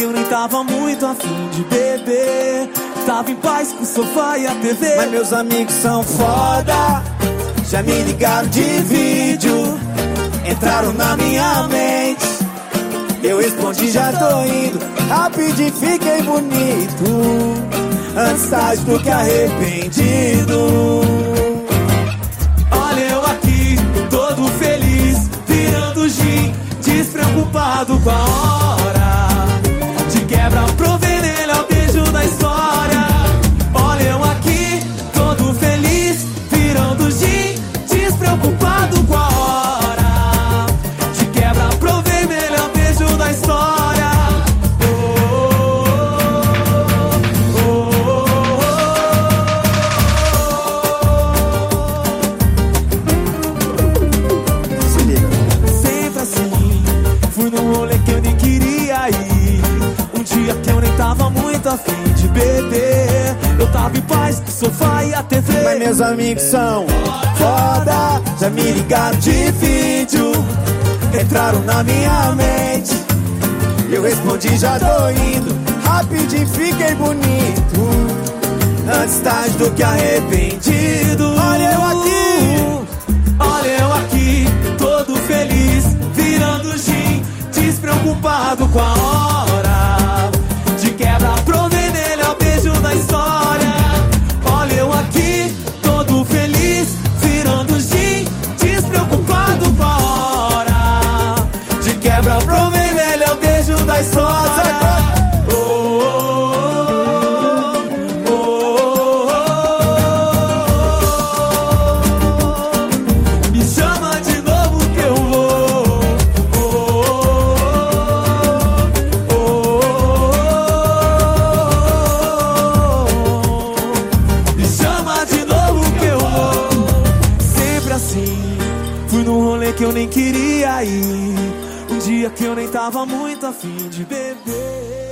que eu nem tava muito afim de beber. Tava em paz com o sofá e a TV. Mas meus amigos são foda, já me ligaram de vídeo, entraram na minha mente. Eu respondi, já tô indo, rapidinho fiquei bonito, antes tarde do que arrependido. Olha eu aqui, todo feliz, virando gin, despreocupado com a hora. De quebra pro veneno é o beijo da história. Olha eu aqui, todo feliz, virando gin, despreocupado com a hora. De quebra pro vermelho é o beijo da história. Se liga. Sempre assim, fui num rolê que eu nem queria ir. Um dia que eu nem tava muito afim de beber. Eu tava em paz com o sofá e a TV. Mas meus amigos são foda, já me ligaram de vídeo, entraram na minha mente. Eu respondi, já tô indo, rapidinho fiquei bonito, antes tarde do que arrependido. Olha eu aqui, olha eu aqui, todo feliz, virando gin, despreocupado com a hora. De quebra pro vermelho é o beijo da história. Olha eu aqui, todo feliz, virando gin, despreocupado com a hora. De quebra pro vermelho é o beijo da história. Me chama de novo que eu vou. Me chama de novo que eu vou. Sempre assim, fui num rolê que eu nem queria ir. Um dia que eu nem tava muito afim de beber.